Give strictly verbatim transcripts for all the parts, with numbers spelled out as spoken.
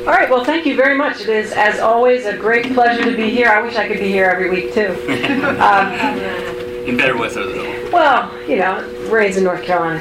All right, well, thank you very much. It is, as always, a great pleasure to be here. I wish I could be here every week, too. Um, In better weather, though. well, you know, it rains in North Carolina,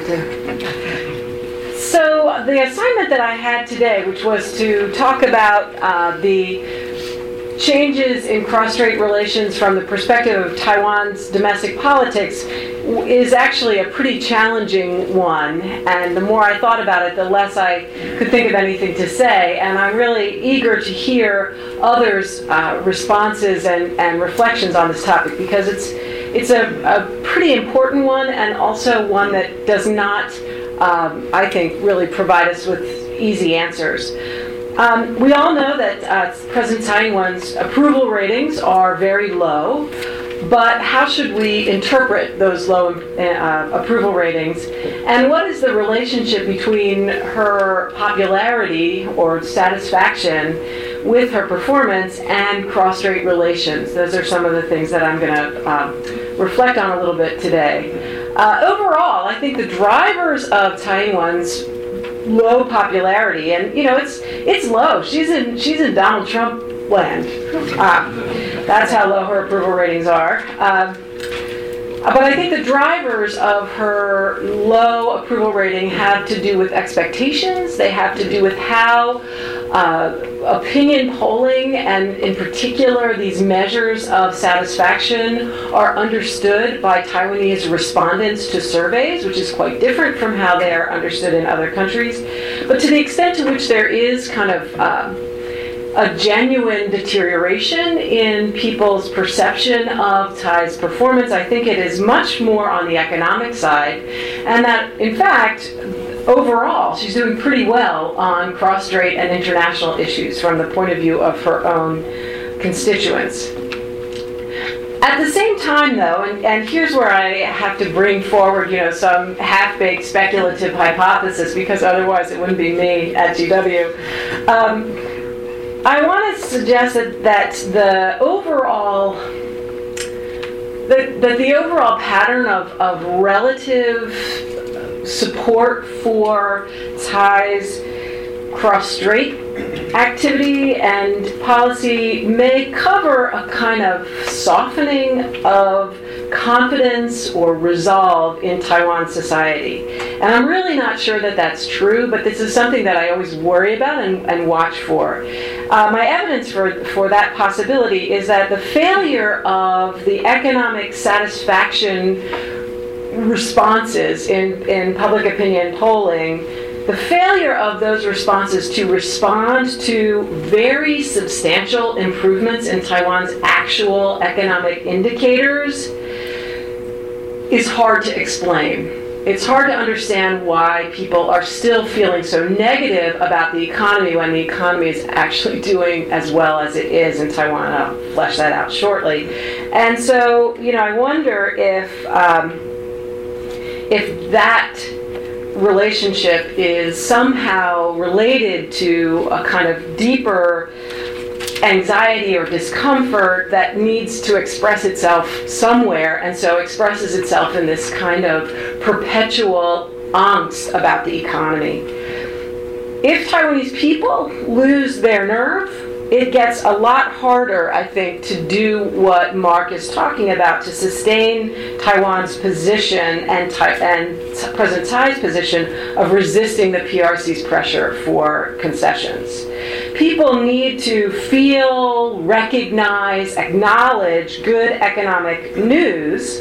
too. So the assignment that I had today, which was to talk about uh, the changes in cross-strait relations from the perspective of Taiwan's domestic politics, is actually a pretty challenging one, and the more I thought about it, the less I could think of anything to say, and I'm really eager to hear others' uh, responses and, and reflections on this topic, because it's it's a, a pretty important one, and also one that does not, um, I think, really provide us with easy answers. Um, we all know that uh, President Tsai Ing-wen's approval ratings are very low, but how should we interpret those low uh, approval ratings? And what is the relationship between her popularity or satisfaction with her performance and cross-strait relations? Those are some of the things that I'm going to uh, reflect on a little bit today. Uh, overall, I think the drivers of Tsai Ing-wen's low popularity, and you know, it's it's low. She's in she's in Donald Trump land. Uh, that's how low her approval ratings are. Uh, but I think the drivers of her low approval rating have to do with expectations. They have to do with how uh, opinion polling, and in particular these measures of satisfaction, are understood by Taiwanese respondents to surveys, which is quite different from how they are understood in other countries. But to the extent to which there is kind of uh, a genuine deterioration in people's perception of Tsai's performance, I think it is much more on the economic side, and that, in fact, overall, she's doing pretty well on cross-strait and international issues from the point of view of her own constituents. At the same time, though, and, and here's where I have to bring forward, you know, some half-baked speculative hypothesis, because otherwise it wouldn't be me at G W. Um, I want to suggest that, that the overall that, that the overall pattern of, of relative support for Tsai's cross-strait activity and policy may cover a kind of softening of confidence or resolve in Taiwan society. And I'm really not sure that that's true, but this is something that I always worry about and, and watch for. Uh, my evidence for, for that possibility is that the failure of the economic satisfaction responses in, in public opinion polling, the failure of those responses to respond to very substantial improvements in Taiwan's actual economic indicators is hard to explain. It's hard to understand why people are still feeling so negative about the economy when the economy is actually doing as well as it is in Taiwan. I'll flesh that out shortly. And so, you know, I wonder if um, if that relationship is somehow related to a kind of deeper anxiety or discomfort that needs to express itself somewhere, and so expresses itself in this kind of perpetual angst about the economy. If Taiwanese people lose their nerve, it gets a lot harder, I think, to do what Mark is talking about, to sustain Taiwan's position and, and President Tsai's position of resisting the P R C's pressure for concessions. People need to feel, recognize, acknowledge good economic news.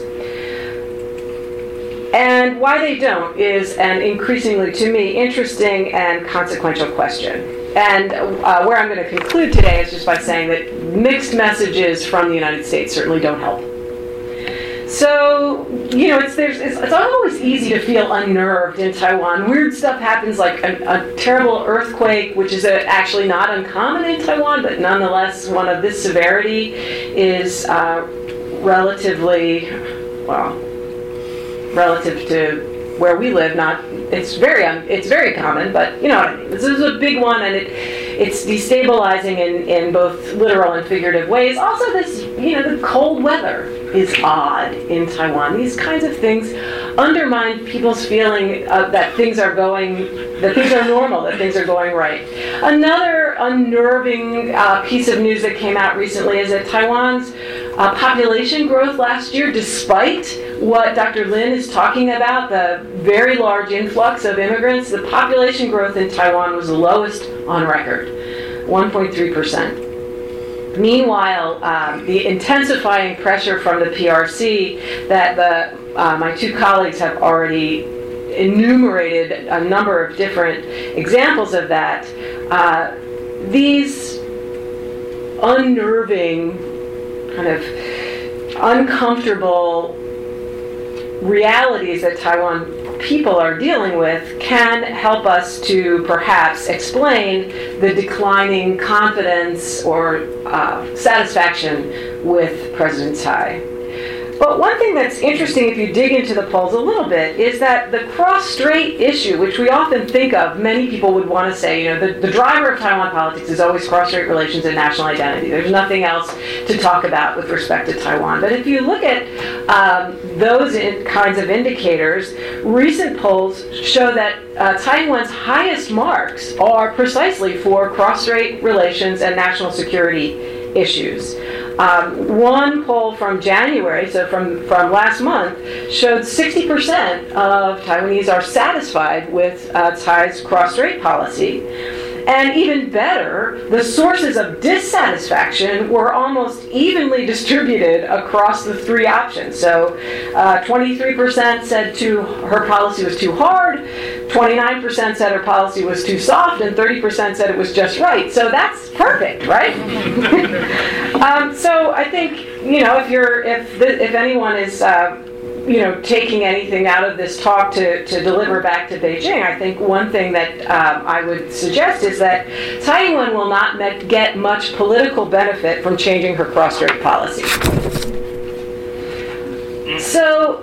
And why they don't is an increasingly, to me, interesting and consequential question. And uh, where I'm going to conclude today is just by saying that mixed messages from the United States certainly don't help. So, you know, it's there's it's, it's always easy to feel unnerved in Taiwan. Weird stuff happens, like a, a terrible earthquake, which is a, actually not uncommon in Taiwan, but nonetheless one of this severity is uh, relatively, well, relative to where we live, not it's very um, it's very common, but you know what I mean. This is a big one, and it it's destabilizing in, in both literal and figurative ways. Also, this, you know, the cold weather is odd in Taiwan. These kinds of things undermine people's feeling uh, that things are going, that things are normal, that things are going right. Another unnerving uh, piece of news that came out recently is that Taiwan's uh, population growth last year, despite what Doctor Lin is talking about, the very large influx of immigrants, the population growth in Taiwan was the lowest on record, one point three percent. Meanwhile, um, the intensifying pressure from the P R C that the, uh, my two colleagues have already enumerated a number of different examples of that, uh, these unnerving, kind of uncomfortable realities that Taiwan people are dealing with can help us to perhaps explain the declining confidence or uh, satisfaction with President Tsai. But one thing that's interesting if you dig into the polls a little bit is that the cross-strait issue, which we often think of, many people would want to say, you know, the, the driver of Taiwan politics is always cross-strait relations and national identity. There's nothing else to talk about with respect to Taiwan. But if you look at um, those in, kinds of indicators, recent polls show that uh, Taiwan's highest marks are precisely for cross-strait relations and national security issues. Um, one poll from January, so from, from last month, showed sixty percent of Taiwanese are satisfied with uh, Tsai's cross-strait policy. And even better, the sources of dissatisfaction were almost evenly distributed across the three options. So uh, twenty-three percent said too, her policy was too hard, twenty-nine percent said her policy was too soft, and thirty percent said it was just right. So that's perfect, right? um, so I think, you know, if you're, if the, if anyone is, uh, you know, taking anything out of this talk to, to deliver back to Beijing, I think one thing that um, I would suggest is that Tsai Ing-wen will not met, get much political benefit from changing her cross-strait policy. So,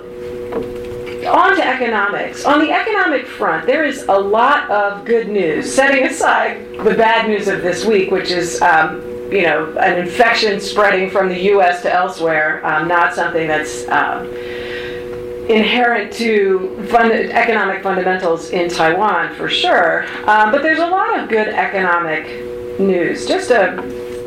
on to economics. On the economic front, there is a lot of good news, setting aside the bad news of this week, which is um, you know, an infection spreading from the U S to elsewhere, um, not something that's um, inherent to fund- economic fundamentals in Taiwan, for sure. Um, but there's a lot of good economic news. Just a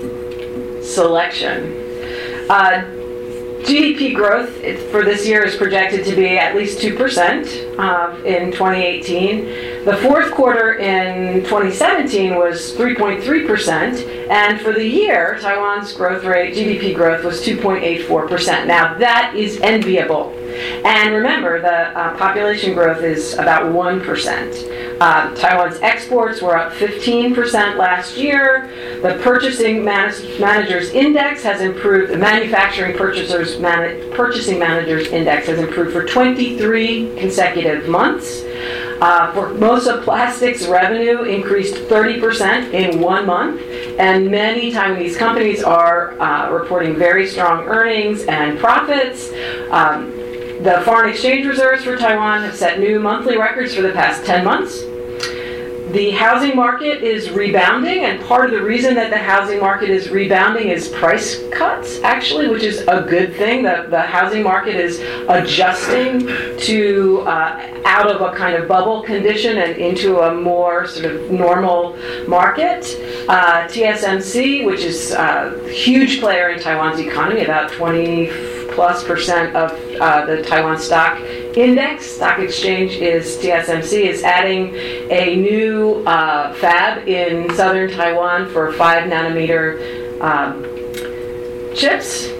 selection. Uh, G D P growth for this year is projected to be at least two percent uh, in twenty eighteen. The fourth quarter in twenty seventeen was three point three percent, and for the year, Taiwan's growth rate, G D P growth, was two point eight four percent. Now, that is enviable. And remember, the uh, population growth is about one percent. Uh, Taiwan's exports were up fifteen percent last year. The Purchasing Man- Managers Index has improved, the Manufacturing Purchasers Man- Purchasing Managers Index has improved for twenty-three consecutive months. Uh, Formosa Plastics revenue increased thirty percent in one month, and many Taiwanese companies are uh, reporting very strong earnings and profits. Um, The foreign exchange reserves for Taiwan have set new monthly records for the past ten months. The housing market is rebounding, and part of the reason that the housing market is rebounding is price cuts, actually, which is a good thing. The, the housing market is adjusting to uh, out of a kind of bubble condition and into a more sort of normal market. Uh, T S M C, which is a huge player in Taiwan's economy, about twenty plus percent of uh, the Taiwan Stock Index, stock exchange is T S M C, is adding a new uh, fab in southern Taiwan for five nanometer um, chips.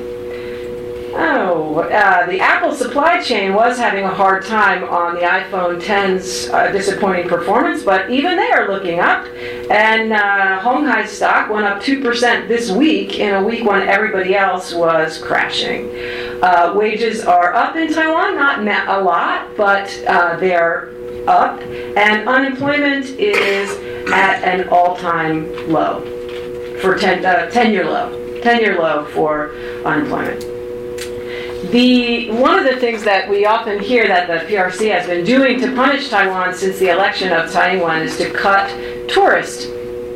Oh, uh, the Apple supply chain was having a hard time on the iPhone ten's uh, disappointing performance, but even they are looking up. And uh, Hong Hai stock went up two percent this week, in a week when everybody else was crashing. Uh, wages are up in Taiwan, not a lot, but uh, they are up. And unemployment is at an all-time low, for ten, uh, ten-year low, ten-year low for unemployment. The, one of the things that we often hear that the P R C has been doing to punish Taiwan since the election of Tsai Ing-wen is to cut tourist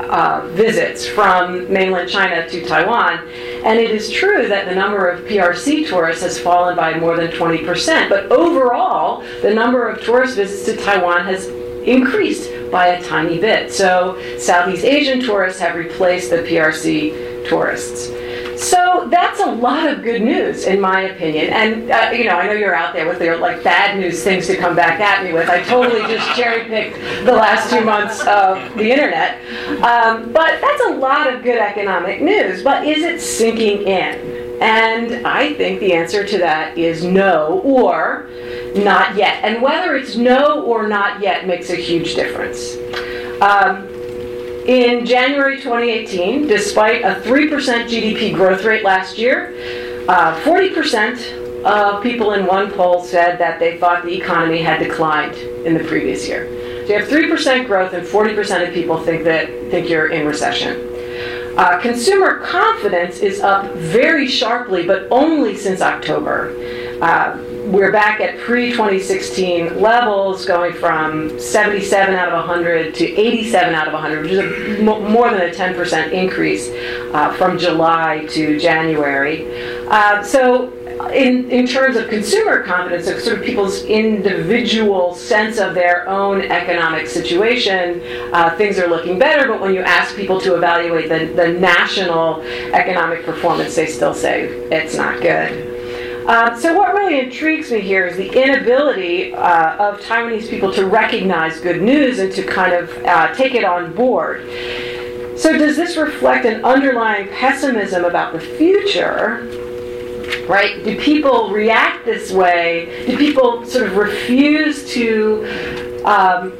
uh, visits from mainland China to Taiwan. And it is true that the number of P R C tourists has fallen by more than twenty percent. But overall, the number of tourist visits to Taiwan has increased by a tiny bit. So Southeast Asian tourists have replaced the P R C tourists. So that's a lot of good news, in my opinion. And, uh, you know, I know you're out there with your, like, bad news things to come back at me with. I totally just cherry-picked the last two months of the internet. Um, but that's a lot of good economic news. But is it sinking in? And I think the answer to that is no, or not yet. And whether it's no or not yet makes a huge difference. Um, In January twenty eighteen, despite a three percent G D P growth rate last year, uh, forty percent of people in one poll said that they thought the economy had declined in the previous year. So you have three percent growth and forty percent of people think that think you're in recession. Uh, consumer confidence is up very sharply, but only since October. Uh, we're back at pre twenty sixteen levels, going from seventy-seven out of one hundred to eighty-seven out of one hundred, which is a, m- more than a ten percent increase uh, from July to January. Uh, so in, in terms of consumer confidence, of sort of people's individual sense of their own economic situation, uh, things are looking better, but when you ask people to evaluate the, the national economic performance, they still say it's not good. Uh, so what really intrigues me here is the inability uh, of Taiwanese people to recognize good news and to kind of uh, take it on board. So does this reflect an underlying pessimism about the future? Right? Do people react this way? Do people sort of refuse to um,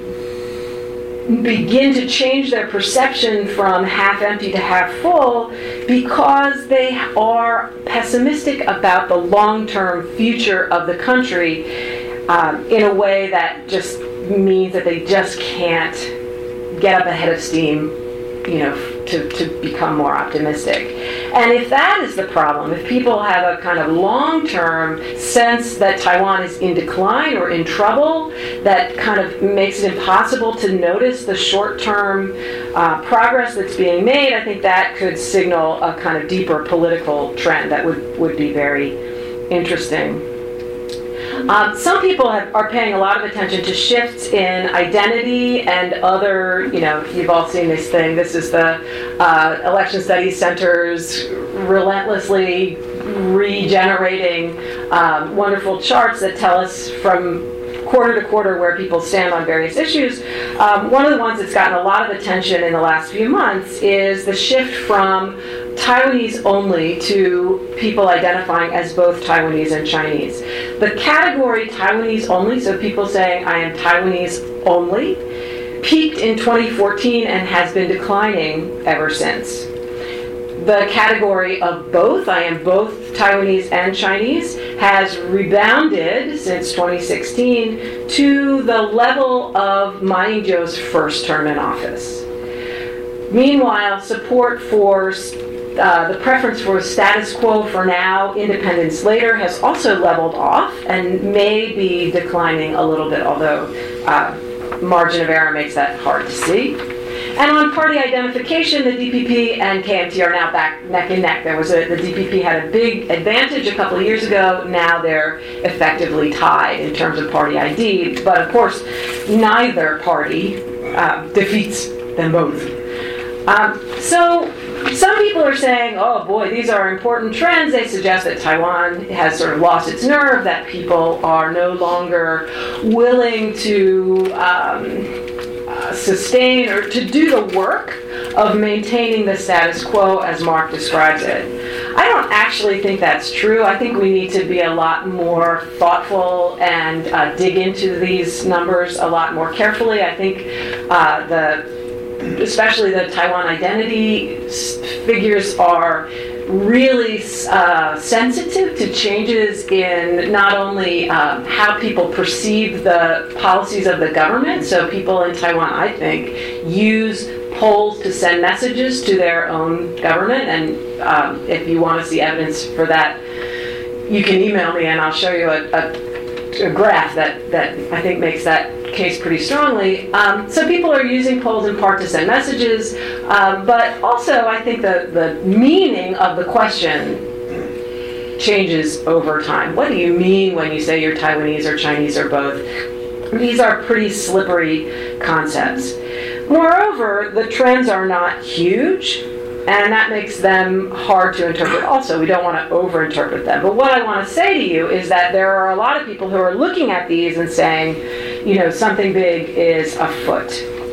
begin to change their perception from half empty to half full because they are pessimistic about the long-term future of the country um, in a way that just means that they just can't get up ahead of steam, you know, to, to become more optimistic. And if that is the problem, if people have a kind of long-term sense that Taiwan is in decline or in trouble, that kind of makes it impossible to notice the short-term uh, progress that's being made, I think that could signal a kind of deeper political trend that would, would be very interesting. Um, some people have, are paying a lot of attention to shifts in identity and other, you know, you've all seen this thing. This is the uh, Election Studies Center's relentlessly regenerating um, wonderful charts that tell us from quarter to quarter where people stand on various issues. Um, one of the ones that's gotten a lot of attention in the last few months is the shift from Taiwanese only to people identifying as both Taiwanese and Chinese. The category Taiwanese only, so people saying I am Taiwanese only, peaked in twenty fourteen and has been declining ever since. The category of both, I am both Taiwanese and Chinese, has rebounded since twenty sixteen to the level of Ma Ying-jeou's first term in office. Meanwhile, support for uh, the preference for status quo for now, independence later, has also leveled off and may be declining a little bit, although uh, margin of error makes that hard to see. And on party identification, the D P P and K M T are now back neck and neck. There was a, the D P P had a big advantage a couple of years ago. Now they're effectively tied in terms of party I D. But of course, neither party uh, defeats them both. Um, so some people are saying, oh boy, these are important trends. They suggest that Taiwan has sort of lost its nerve, that people are no longer willing to um, Uh, sustain or to do the work of maintaining the status quo as Mark describes it. I don't actually think that's true. I think we need to be a lot more thoughtful and uh, dig into these numbers a lot more carefully. I think uh, the, especially the Taiwan identity figures are really uh, sensitive to changes in not only um, how people perceive the policies of the government. So people in Taiwan, I think, use polls to send messages to their own government. And um, if you want to see evidence for that, you can email me and I'll show you a, a, a graph that, that I think makes that case pretty strongly. Um, so people are using polls in part to send messages, um, but also I think the, the meaning of the question changes over time. What do you mean when you say you're Taiwanese or Chinese or both? These are pretty slippery concepts. Moreover, the trends are not huge, and that makes them hard to interpret also. We don't want to over-interpret them. But what I want to say to you is that there are a lot of people who are looking at these and saying, you know, something big is afoot.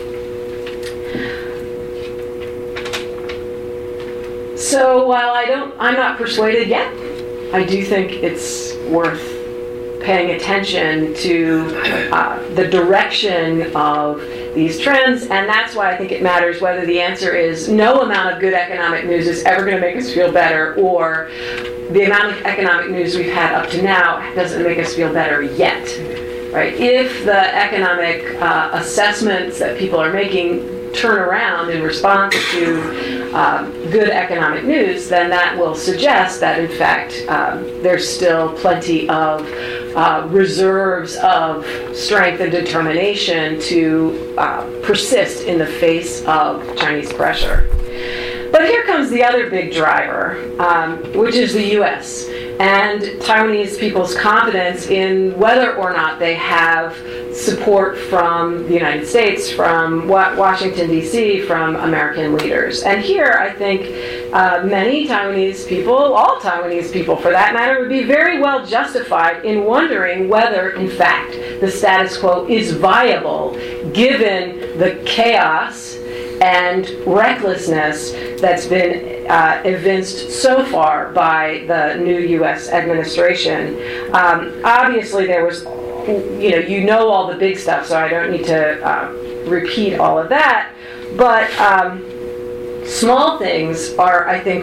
So while I don't, I'm not persuaded yet, I do think it's worth paying attention to uh, the direction of these trends, and that's why I think it matters whether the answer is no amount of good economic news is ever going to make us feel better, or the amount of economic news we've had up to now doesn't make us feel better yet, right? If the economic uh, assessments that people are making turn around in response to um, good economic news, then that will suggest that, in fact, um, there's still plenty of uh, reserves of strength and determination to uh, persist in the face of Chinese pressure. But here comes the other big driver, um, which is the U S and Taiwanese people's confidence in whether or not they have support from the United States, from Washington, D C, from American leaders. And here, I think uh, many Taiwanese people, all Taiwanese people for that matter, would be very well justified in wondering whether, in fact, the status quo is viable given the chaos and recklessness that's been uh, evinced so far by the new U S administration. Um, obviously, there was, you know, you know all the big stuff, so I don't need to uh, repeat all of that. But um, small things are, I think,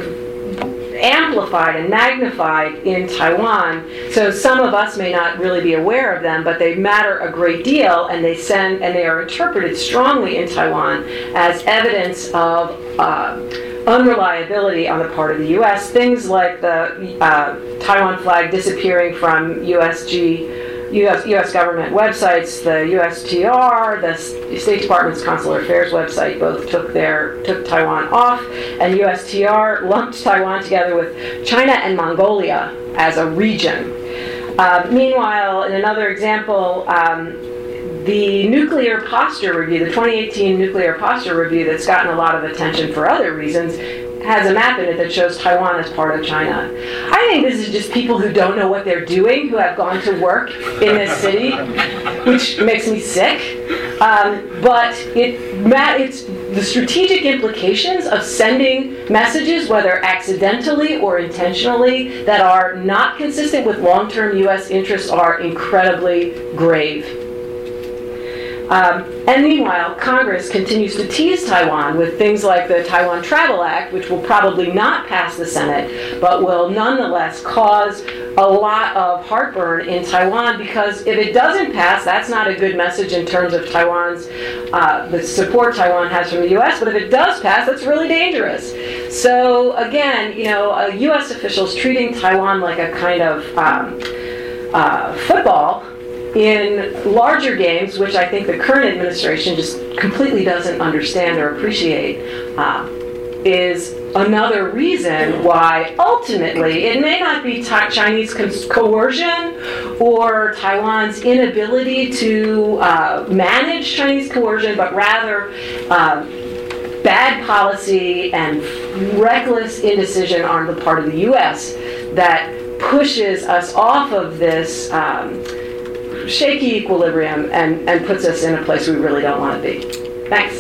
amplified and magnified in Taiwan. So some of us may not really be aware of them, but they matter a great deal, and they send and they are interpreted strongly in Taiwan as evidence of uh, unreliability on the part of the U S. Things like the uh, Taiwan flag disappearing from U S G, U S, U S government websites, the U S T R, the State Department's Consular Affairs website both took their took Taiwan off, and U S T R lumped Taiwan together with China and Mongolia as a region. Uh, meanwhile, in another example, um, the Nuclear Posture Review, the twenty eighteen Nuclear Posture Review that's gotten a lot of attention for other reasons, has a map in it that shows Taiwan as part of China. I think this is just people who don't know what they're doing, who have gone to work in this city, which makes me sick. Um, but it, it's the strategic implications of sending messages, whether accidentally or intentionally, that are not consistent with long-term U S interests are incredibly grave. Um, and meanwhile, Congress continues to tease Taiwan with things like the Taiwan Travel Act, which will probably not pass the Senate, but will nonetheless cause a lot of heartburn in Taiwan, because if it doesn't pass, that's not a good message in terms of Taiwan's, uh, the support Taiwan has from the U S, but if it does pass, that's really dangerous. So again, you know, uh, U S officials treating Taiwan like a kind of um, uh, football in larger games, which I think the current administration just completely doesn't understand or appreciate, uh, is another reason why ultimately it may not be ta- Chinese co- coercion or Taiwan's inability to uh, manage Chinese coercion, but rather uh, bad policy and reckless indecision on the part of the U S that pushes us off of this um, shaky equilibrium and, and puts us in a place we really don't want to be. Thanks.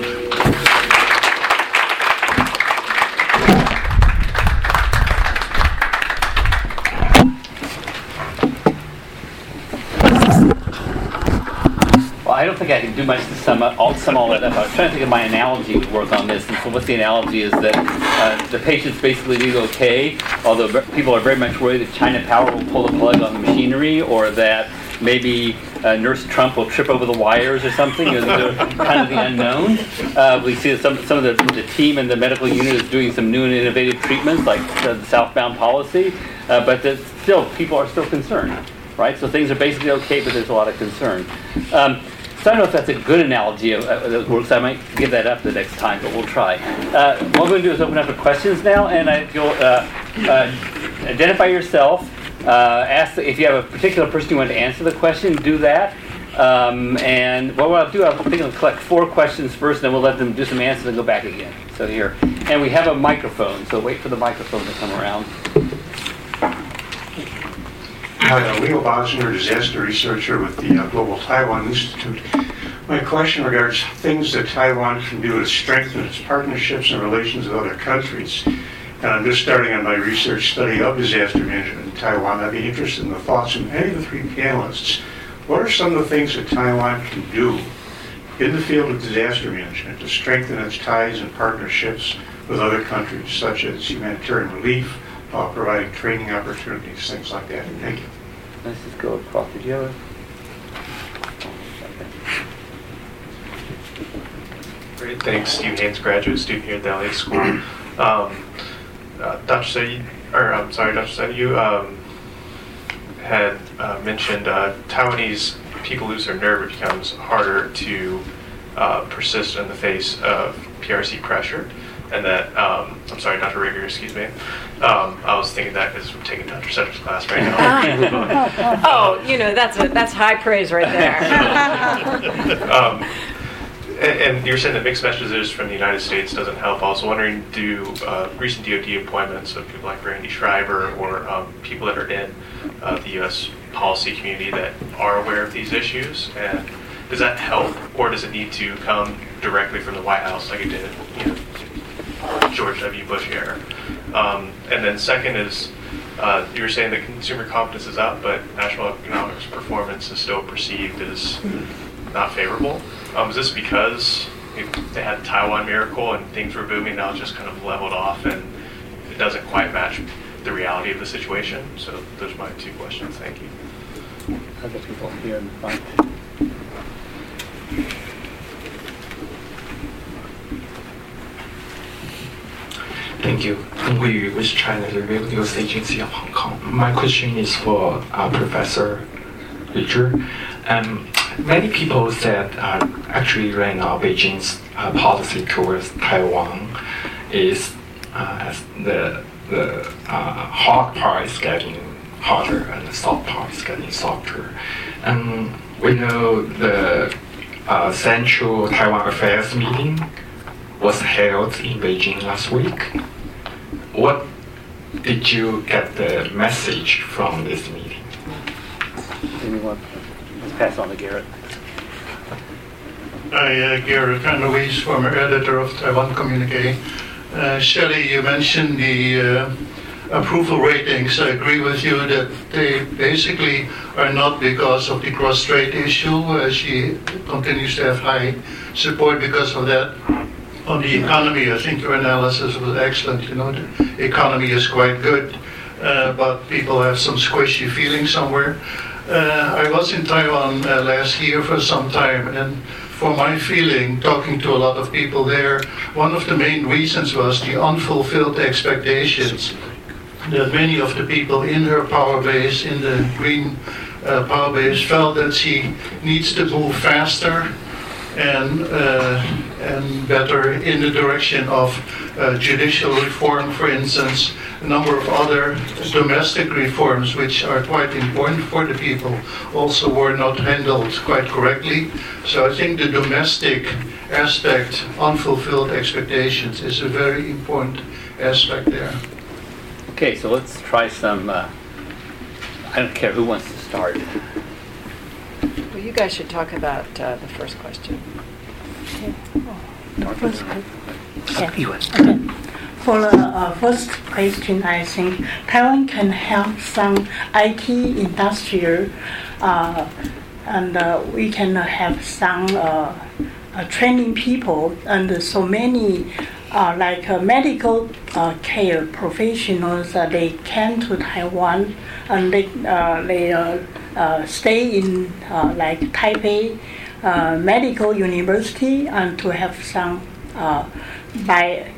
Well, I don't think I can do much to sum up all, sum all that up. I was trying to think of my analogy to work on this, and so what's the analogy is that uh, the patients basically do okay, although people are very much worried that China Power will pull the plug on the machinery, or that maybe uh, Nurse Trump will trip over the wires or something. You know, kind of the unknown. Uh, we see that some some of the, the team in the medical unit is doing some new and innovative treatments, like the southbound policy, uh, but that still people are still concerned, right? So things are basically okay, but there's a lot of concern. Um, So I don't know if that's a good analogy of, uh, that works. I might give that up the next time, but we'll try. Uh, what we're going to do is open up for questions now, and I, you'll uh, uh, identify yourself. Uh, ask the, if you have a particular person you want to answer the question, do that. Um, and what I'll do, I think I'll collect four questions first, and then we'll let them do some answers and go back again. So here, and we have a microphone. So wait for the microphone to come around. Hi, uh, Leo Bosner, disaster researcher with the uh, Global Taiwan Institute. My question regards things that Taiwan can do to strengthen its partnerships and relations with other countries. And I'm just starting on my research study of disaster management in Taiwan. I'd be interested in the thoughts of any of the three panelists. What are some of the things that Taiwan can do in the field of disaster management to strengthen its ties and partnerships with other countries, such as humanitarian relief, uh, providing training opportunities, things like that? Thank you. Let's just go across. Did you have a... Great, thanks. Steve Haynes, graduate student here at the L A School. Um, uh, Doctor Say, or I'm sorry, Doctor Say, you um, had uh, mentioned uh, Taiwanese people lose their nerve. It becomes harder to uh, persist in the face of P R C pressure. And that, um, I'm sorry, Doctor Rigger, excuse me. Um, I was thinking that because we're taking Doctor Setter's class right now. Oh, you know, that's a, that's high praise right there. um, and, and you were saying that mixed messages from the United States doesn't help. I was wondering, do uh, recent D O D appointments of people like Randy Schreiber or um, people that are in uh, the U S policy community that are aware of these issues, and does that help, or does it need to come directly from the White House like it did, you know, George W. Bush era? Um, and then second is, uh, you were saying that consumer confidence is up, but national economic performance is still perceived as not favorable. Um, is this because they had the Taiwan miracle and things were booming, now it's just kind of leveled off and it doesn't quite match the reality of the situation? So those are my two questions. Thank you. Other people here in the front. Thank you. Dong Huiyu with China, the Real News Agency of Hong Kong. My question is for uh, Professor Richard. Um, many people said uh, actually right now Beijing's uh, policy towards Taiwan is uh, as the the uh, hard part is getting harder and the soft part is getting softer. And we know the uh, Central Taiwan Affairs meeting was held in Beijing last week. What did you get the message from this meeting? Anyone? Let's pass on to Garrett. Hi, uh, Garrett Van der Wees, former editor of Taiwan Communique. Uh, Shelley, you mentioned the uh, approval ratings. I agree with you that they basically are not because of the cross-strait issue. Uh, she continues to have high support because of that. On the economy, I think your analysis was excellent. You know, the economy is quite good, uh, but people have some squishy feelings somewhere. Uh, I was in Taiwan uh, last year for some time, and for my feeling, talking to a lot of people there, one of the main reasons was the unfulfilled expectations that many of the people in her power base, in the green uh, power base, felt that she needs to move faster and uh, and better in the direction of uh, judicial reform, for instance, a number of other domestic reforms which are quite important for the people also were not handled quite correctly. So I think the domestic aspect, unfulfilled expectations, is a very important aspect there. Okay, so let's try some, uh, I don't care who wants to start. Well, you guys should talk about uh, the first question. Okay. Oh, the first question. Yeah. Okay. For the uh, first question, I think Taiwan can help some I T industrial, uh, and uh, we can have some uh, uh, training people, and so many uh, like uh, medical uh, care professionals. Uh, they came to Taiwan and they uh, they uh, uh, stay in uh, like Taipei uh, Medical University and to have some uh, by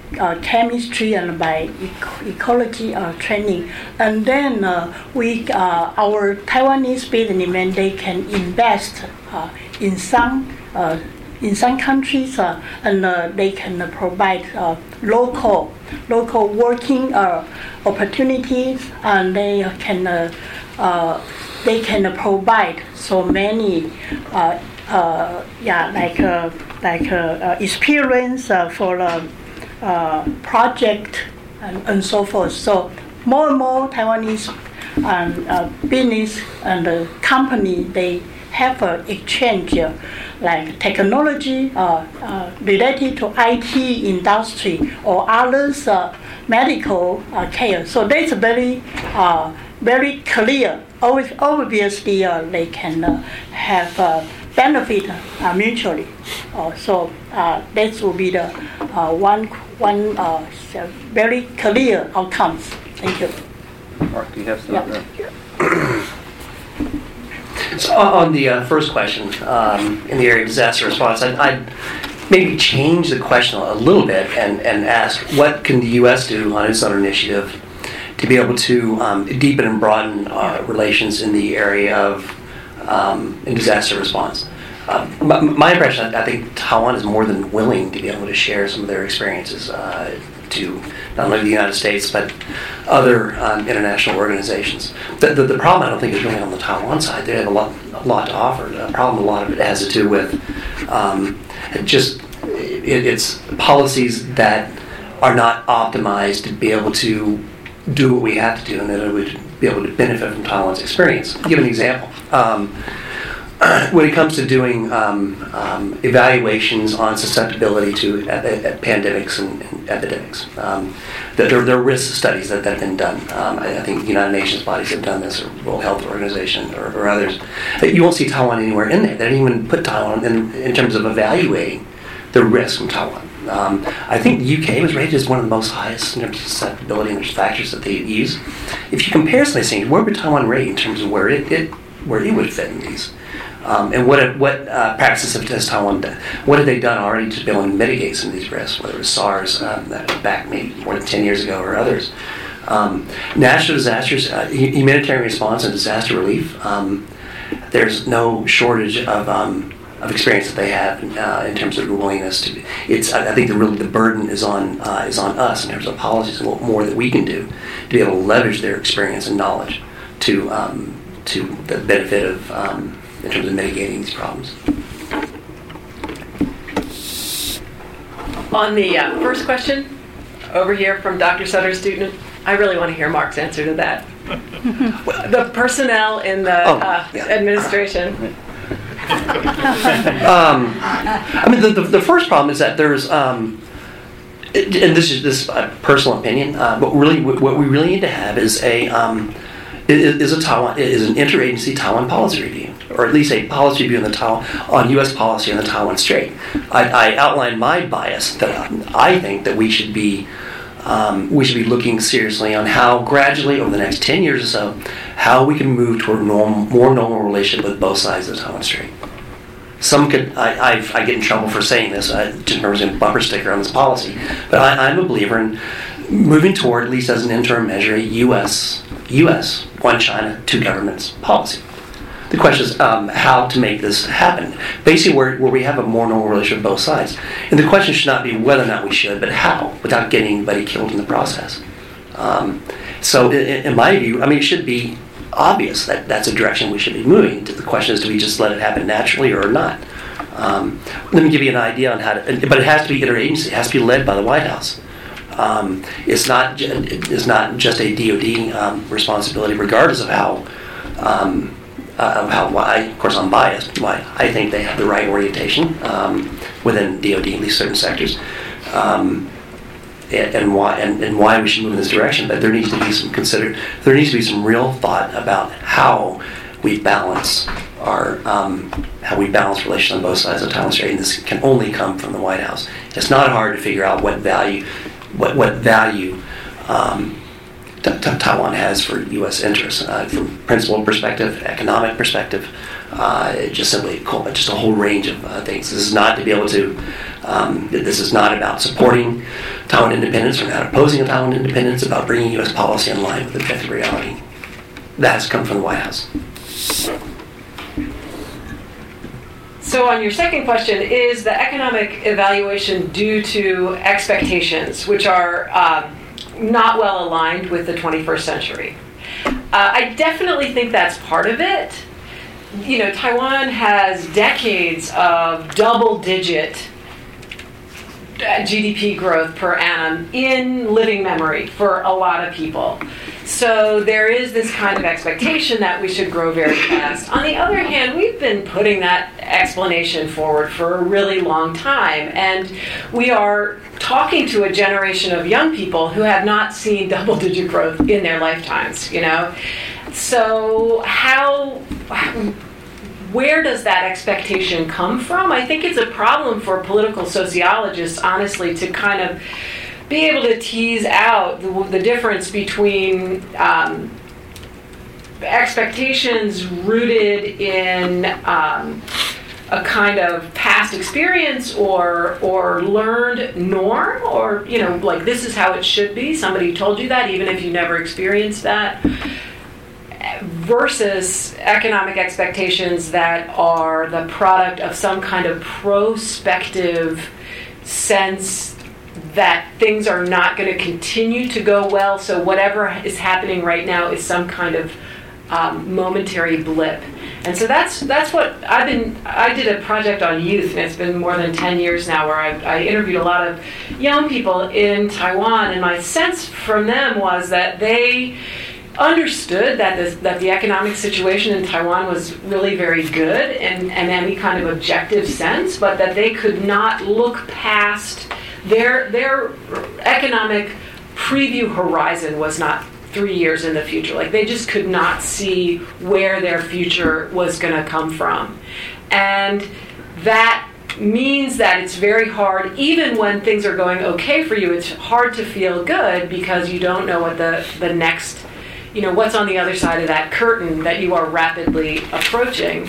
uh, chemistry and by eco- ecology uh, training. And then uh, we, uh, our Taiwanese businessmen, they can invest uh, in some uh, in some countries, uh, and uh, they can uh, provide uh, local local working uh, opportunities, and they can uh, uh, they can provide so many uh, uh, yeah like uh, like uh, uh, experience uh, for uh, uh, project and, and so forth. So more and more Taiwanese um, uh, business and uh, company, they have an exchange uh, like technology uh, uh, related to I T industry or others uh, medical uh, care. So that's very uh, very clear. Always, obviously, uh, they can uh, have uh, benefit uh, mutually. Uh, so uh, that will be the uh, one one uh, very clear outcomes. Thank you. Mark, do you have some Yeah. other? So on the uh, first question, um, in the area of disaster response, I'd, I'd maybe change the question a little bit and, and ask, what can the U S do on its own initiative to be able to um, deepen and broaden uh, relations in the area of um, in disaster response? Um, my, my impression, I think Taiwan is more than willing to be able to share some of their experiences uh, to not only the United States but other um, international organizations. The, the, the problem, I don't think, is really on the Taiwan side. They have a lot, a lot to offer. The problem, a lot of it has to do with um, just it, it's policies that are not optimized to be able to do what we have to do, and that it would be able to benefit from Taiwan's experience. I'll give an example. Um, when it comes to doing um, um, evaluations on susceptibility to uh, uh, pandemics and, and epidemics, um, there, there are risk studies that, that have been done. Um, I, I think the United Nations bodies have done this, or World Health Organization, or, or others. You won't see Taiwan anywhere in there. They didn't even put Taiwan in, in terms of evaluating the risk from Taiwan. Um, I think the U K was rated as one of the most highest in terms of susceptibility and factors that they use. If you compare some of these things, where would Taiwan rate in terms of where it, it where it would fit in these? Um, and what what uh, practices have has Taiwan done? What have they done already to be able to mitigate some of these risks, whether it was SARS um, back maybe more than ten years ago or others? Um, natural disasters, uh, humanitarian response and disaster relief, um, there's no shortage of um, of experience that they have uh, in terms of the willingness to. It's I, I think the really the burden is on uh, is on us in terms of policies and what more that we can do to be able to leverage their experience and knowledge to um, to the benefit of. Um, in terms of mitigating these problems. On the uh, first question, over here from Doctor Sutter's student, I really want to hear Mark's answer to that. The personnel in the Oh, uh, yeah. administration. um, I mean, the, the, the first problem is that there's, um, it, and this is this is a personal opinion, uh, but really what we really need to have is a um, is, is a Taiwan is an interagency Taiwan policy review, or at least a policy review on the Taiwan, on U S policy on the Taiwan Strait. I, I outlined my bias that I think that we should be um, we should be looking seriously on how gradually over the next ten years or so, how we can move toward a normal, more normal relationship with both sides of the Taiwan Strait. Some could, I, I've, I get in trouble for saying this, I just remember a bumper sticker on this policy, but I, I'm a believer in moving toward, at least as an interim measure, a U S, U S, one China, two governments policy. The question is um, how to make this happen. Basically where, where we have a more normal relationship with both sides. And the question should not be whether or not we should, but how, without getting anybody killed in the process. Um, so in, in my view, I mean, it should be obvious that that's a direction we should be moving. The question is, do we just let it happen naturally or not? Um, let me give you an idea on how to, but it has to be interagency. It has to be led by the White House. Um, it's not it's not just a D O D um, responsibility, regardless of how um, uh, of how why. Of course, I'm biased. Why I think they have the right orientation um, within D O D, at least certain sectors. Um, And, and why and, and why we should move in this direction, but there needs to be some consider there needs to be some real thought about how we balance our um, how we balance relations on both sides of the Taiwan Strait, and this can only come from the White House. It's not hard to figure out what value what what value um, t- t- Taiwan has for U S interests uh, from principal perspective, economic perspective. Uh, just simply, just a whole range of uh, things. This is not to be able to, um, this is not about supporting Taiwan independence or not opposing Taiwan independence, about bringing U S policy in line with objective reality. That has come from the White House. So on your second question, is the economic evaluation due to expectations, which are um, not well aligned with the twenty-first century? Uh, I definitely think that's part of it. You know, Taiwan has decades of double-digit G D P growth per annum in living memory for a lot of people. So there is this kind of expectation that we should grow very fast. On the other hand, we've been putting that explanation forward for a really long time, and we are talking to a generation of young people who have not seen double-digit growth in their lifetimes, you know? So how... where does that expectation come from? I think it's a problem for political sociologists, honestly, to kind of be able to tease out the, the difference between um, expectations rooted in um, a kind of past experience or or learned norm, or, you know, like this is how it should be. Somebody told you that, even if you never experienced that. Versus economic expectations that are the product of some kind of prospective sense that things are not going to continue to go well, so whatever is happening right now is some kind of um, momentary blip. And so that's that's what I've been, I did a project on youth, and it's been more than ten years now, where I, I interviewed a lot of young people in Taiwan, and my sense from them was that they understood that the, that the economic situation in Taiwan was really very good in, in any kind of objective sense, but that they could not look past their their economic preview horizon was not three years in the future. Like, they just could not see where their future was going to come from. And that means that it's very hard, even when things are going okay for you, it's hard to feel good because you don't know what the, the next, you know, what's on the other side of that curtain that you are rapidly approaching.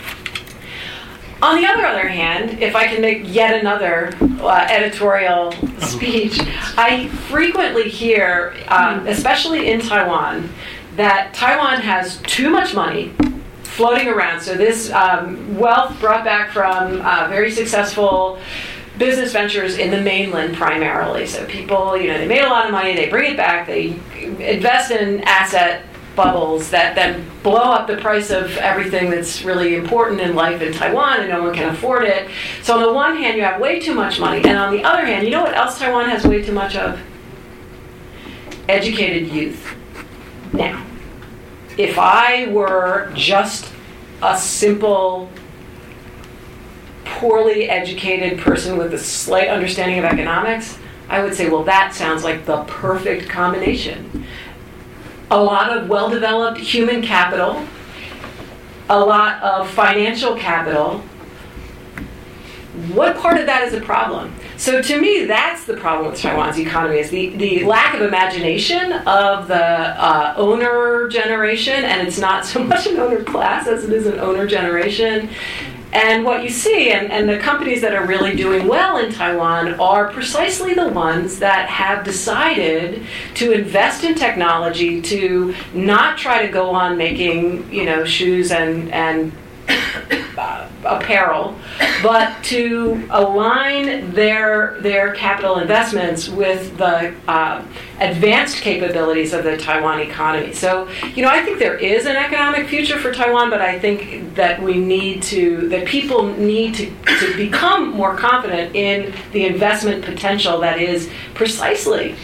On the other, other hand, if I can make yet another uh, editorial speech, I frequently hear, um, especially in Taiwan, that Taiwan has too much money floating around. So this um, wealth brought back from uh, very successful business ventures in the mainland primarily. So people, you know, they made a lot of money, they bring it back, they invest in asset bubbles that then blow up the price of everything that's really important in life in Taiwan, and no one can afford it. So on the one hand, you have way too much money, and on the other hand, you know what else Taiwan has way too much of? Educated youth. Now, if I were just a simple, poorly educated person with a slight understanding of economics, I would say, well, that sounds like the perfect combination. A lot of well-developed human capital, a lot of financial capital. What part of that is a problem? So to me, that's the problem with Taiwan's economy, is the, the lack of imagination of the uh, owner generation, and it's not so much an owner class as it is an owner generation. And what you see, and, and the companies that are really doing well in Taiwan are precisely the ones that have decided to invest in technology, to not try to go on making, you know, shoes and, and uh, apparel, but to align their their capital investments with the uh, advanced capabilities of the Taiwan economy. So, you know, I think there is an economic future for Taiwan, but I think that we need to, that people need to, to become more confident in the investment potential that is precisely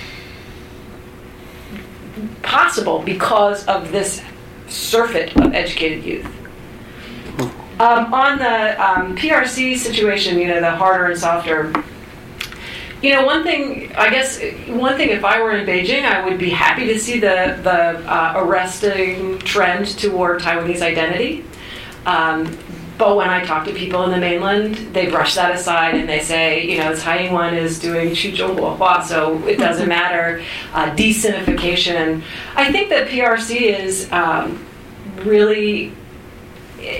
possible because of this surfeit of educated youth. Um, on the um, P R C situation, you know, the harder and softer, you know, one thing, I guess, one thing if I were in Beijing, I would be happy to see the, the uh, arresting trend toward Taiwanese identity. Um, but when I talk to people in the mainland, they brush that aside and they say, you know, Tsai Ing-wen is doing 去中国化, so it doesn't matter, uh, de-sinification. I think that P R C is um, really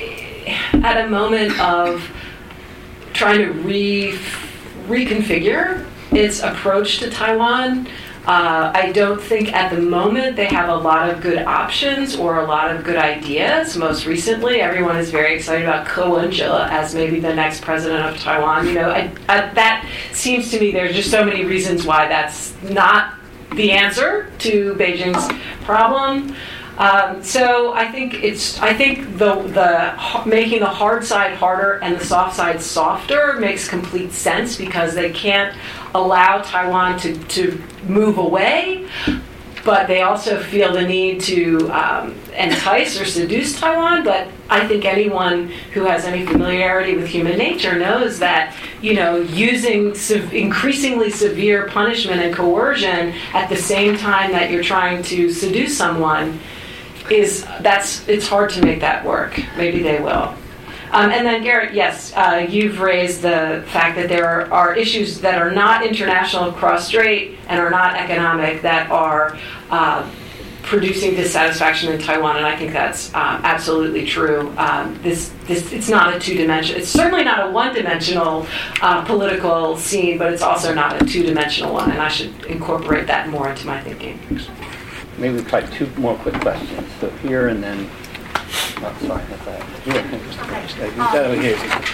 at a moment of trying to re reconfigure its approach to Taiwan. Uh, I don't think at the moment they have a lot of good options or a lot of good ideas. Most recently, everyone is very excited about Ko Wen-je as maybe the next president of Taiwan. You know, I, I, that seems to me there's just so many reasons why that's not the answer to Beijing's problem. Um, so I think it's I think the the making the hard side harder and the soft side softer makes complete sense, because they can't allow Taiwan to, to move away, but they also feel the need to um, entice or seduce Taiwan. But I think anyone who has any familiarity with human nature knows that, you know, using sev- increasingly severe punishment and coercion at the same time that you're trying to seduce someone is that's it's hard to make that work. Maybe they will. Um, and then Garrett, yes, uh, you've raised the fact that there are, are issues that are not international cross-strait and are not economic that are uh, producing dissatisfaction in Taiwan, and I think that's uh, absolutely true. Um, this, this, it's not a two-dimensional. It's certainly not a one-dimensional uh, political scene, but it's also not a two-dimensional one, and I should incorporate that more into my thinking. Maybe we try two more quick questions. So here and then. Oh, sorry, that's that. Here.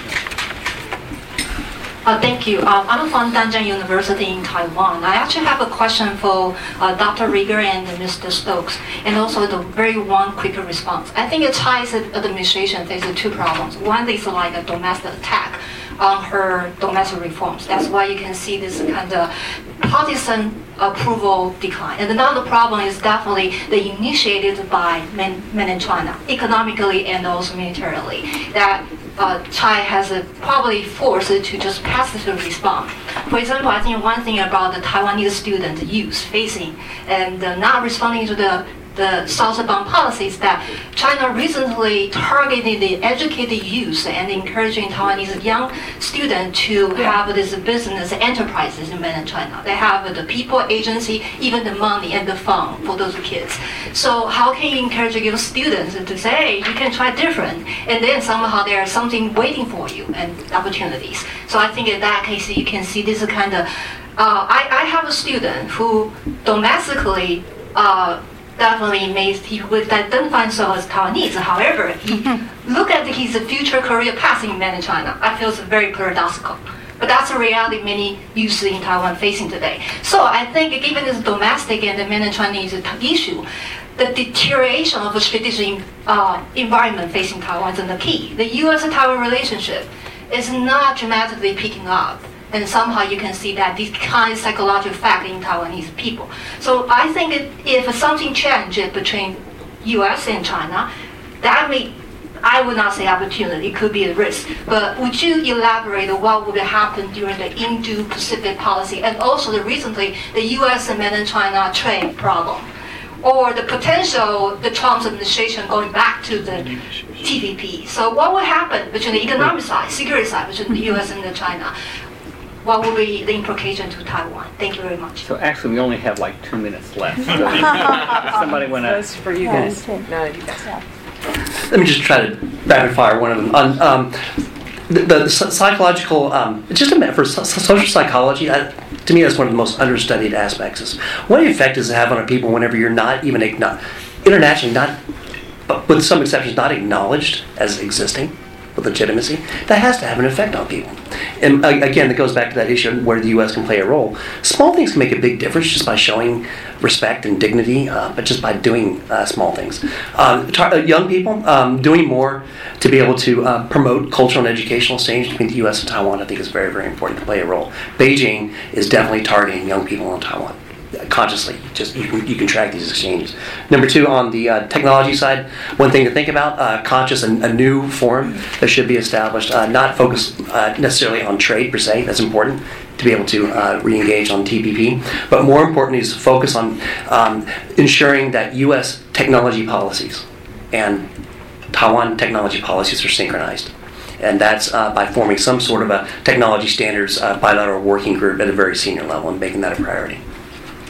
Uh, thank you. Um, I'm from Danjiang University in Taiwan. I actually have a question for uh, Doctor Rieger and Mister Stokes, and also the very one quick response. I think China's administration faces two problems. One is like a domestic attack on her domestic reforms. That's why you can see this kind of partisan approval decline. And another problem is definitely the initiated by mainland China, economically and also militarily, that uh, China has uh, probably forced it to just passively respond. For example, I think one thing about the Taiwanese student youth facing and uh, not responding to the the southbound policies that China recently targeted the educated youth and encouraging Taiwanese young students to have these business enterprises in mainland China. They have the people agency, even the money and the fund for those kids. So how can you encourage your students to say, hey, you can try different, and then somehow there's something waiting for you and opportunities. So I think in that case you can see this kind of, uh, I, I have a student who domestically uh, definitely makes he would identify himself as Taiwanese. However, he look at his future career path in mainland China. I feel it's very paradoxical. But that's a reality many youth in Taiwan facing today. So I think given this domestic and the mainland Chinese issue, the deterioration of the strategic uh, environment facing Taiwan is the key. The U S-Taiwan relationship is not dramatically picking up. And somehow you can see that this kind of psychological fact in Taiwanese people. So I think it, if something changes between U S and China, that may, I would not say opportunity, it could be a risk. But would you elaborate on what would happen during the Indo-Pacific policy and also the recently the U S and mainland China trade problem? Or the potential, the Trump administration going back to the T P P. So what will happen between the economic side, security side, between the U S and the China? What will be the implication to Taiwan? Thank you very much. So actually, we only have like two minutes left. So somebody want to? That's for you guys. No, you guys. Let me just try to rapid fire one of them. On, um, the, the psychological, um, just a minute, for social psychology, I, to me that's one of the most understudied aspects. Is what effect does it have on our people whenever you're not even, not, internationally, not, but with some exceptions, not acknowledged as existing with legitimacy? That has to have an effect on people. And uh, again, that goes back to that issue where the U S can play a role. Small things can make a big difference just by showing respect and dignity, uh, but just by doing uh, small things. Um, tar- young people, um, doing more to be able to uh, promote cultural and educational exchange between the U S and Taiwan, I think is very, very important to play a role. Beijing is definitely targeting young people in Taiwan. Consciously, just you can, you can track these exchanges. Number two, on the uh, technology side, one thing to think about, uh, conscious and a new forum that should be established, uh, not focused uh, necessarily on trade per se, that's important to be able to uh, re-engage on T P P, but more importantly is focus on um, ensuring that U S technology policies and Taiwan technology policies are synchronized. And that's uh, by forming some sort of a technology standards uh, bilateral working group at a very senior level and making that a priority.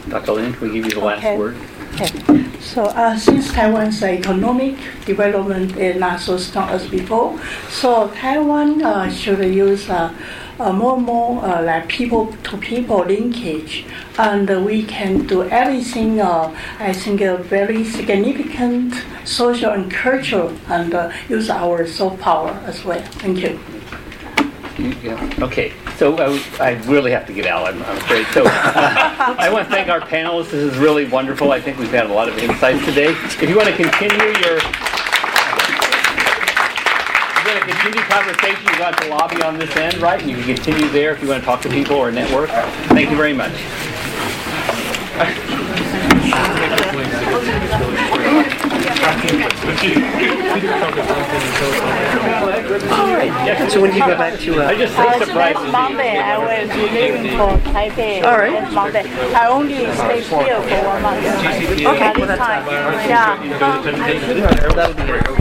Doctor Lin, can we give you the last Okay. word? Okay. So uh, since Taiwan's economic development is not so strong as before, so Taiwan uh, should use uh, uh, more and more uh, like people-to-people linkage, and uh, we can do everything. Uh, I think a very significant social and cultural, and uh, use our soft power as well. Thank you. Yeah. Okay, so uh, I really have to get out, I'm, I'm afraid. So uh, I want to thank our panelists. This is really wonderful. I think we've had a lot of insights today. If you want to continue your if you want to continue conversation, you got the lobby on this end, right? And you can continue there if you want to talk to people or network. Thank you very much. All right. So when do you go back to? Uh, I just Uh, say surprise. next Monday, I will be leaving for Taipei. All right. Next Monday. I only stay here for one month. Okay, well, that's Time. fine. Yeah. That'll be it.